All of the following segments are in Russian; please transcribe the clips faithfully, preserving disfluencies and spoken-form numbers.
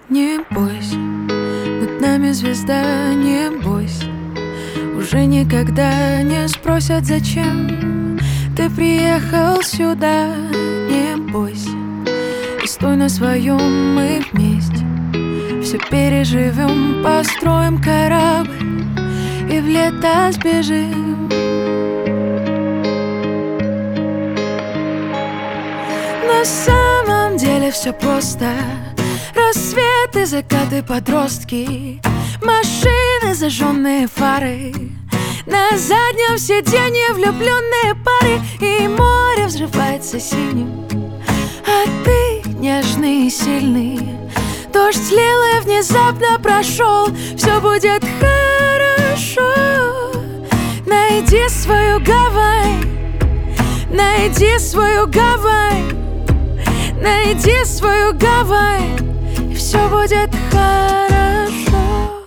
Не бойся, над нами звезда, не бойся. Уже никогда не спросят, зачем ты приехал сюда. Не бойся, и стой на своем, мы вместе все переживем, построим корабль и в лето сбежим. На самом деле все просто. Рассветы, закаты, подростки, машины, зажженные фары, на заднем сиденье влюбленные пары, и море взрывается синим, а ты нежный и сильный. Дождь лил и внезапно прошел. Все будет хорошо. Найди свою гавань, найди свою гавань, найди свою гавань, и все будет хорошо.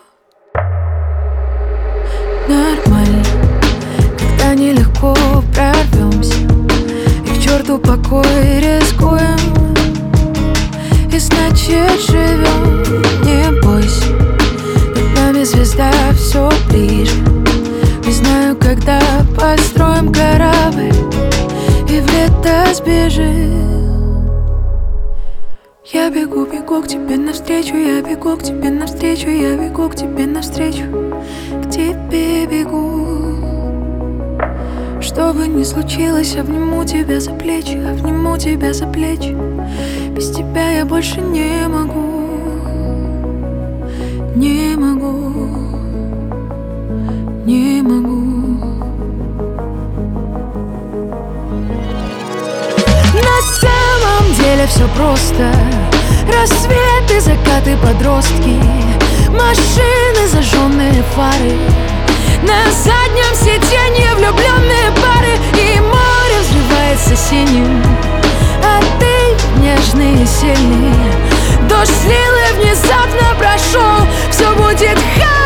Нормально, когда нелегко прорвемся, и к черту покой рискуем, и значит живем. Не бойся, над нами звезда все ближе. Не знаю, когда построим корабль и в лето сбежим. Я бегу, бегу к тебе навстречу, я бегу к тебе навстречу, я бегу к тебе навстречу, к тебе бегу. Что бы ни случилось, обниму тебя за плечи, обниму тебя за плечи. Без тебя я больше не могу, не могу, не могу. На самом деле все просто. Рассветы, закаты, подростки, машины, зажженные фары, на заднем сиденье влюбленные пары, и море взрывается синим, а ты нежный и сильный. Дождь слил и внезапно прошел. Все будет хорошо.